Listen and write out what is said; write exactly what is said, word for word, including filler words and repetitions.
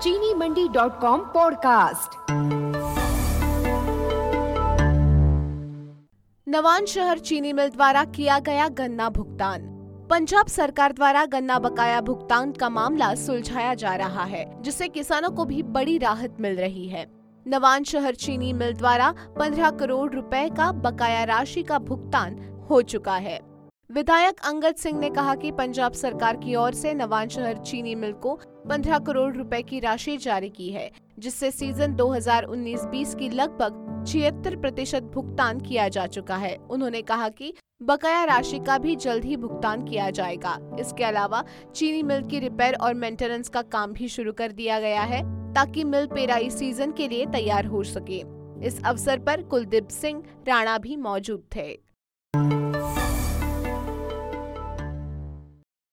चीनी Mandi dot com podcast. Nawanshahr चीनी mill द्वारा किया गया गन्ना भुगतान। पंजाब सरकार द्वारा गन्ना बकाया भुगतान का मामला सुलझाया जा रहा है, जिससे किसानों को भी बड़ी राहत मिल रही है। नवांशहर चीनी मिल द्वारा पंद्रह करोड़ रुपए का बकाया राशि का भुगतान हो चुका है। विधायक अंगद सिंह ने कहा कि पंजाब सरकार की ओर से नवांशहर चीनी मिल को पंद्रह करोड़ रुपए की राशि जारी की है, जिससे सीजन दो हज़ार उन्नीस बीस की लगभग छिहत्तर प्रतिशत भुगतान किया जा चुका है। उन्होंने कहा कि बकाया राशि का भी जल्द ही भुगतान किया जाएगा। इसके अलावा चीनी मिल की रिपेयर और मेंटेनेंस का काम भी शुरू कर दिया गया है, ताकि मिल पेराई सीजन के लिए तैयार हो सके। इस अवसर पर कुलदीप सिंह राणा भी मौजूद थे।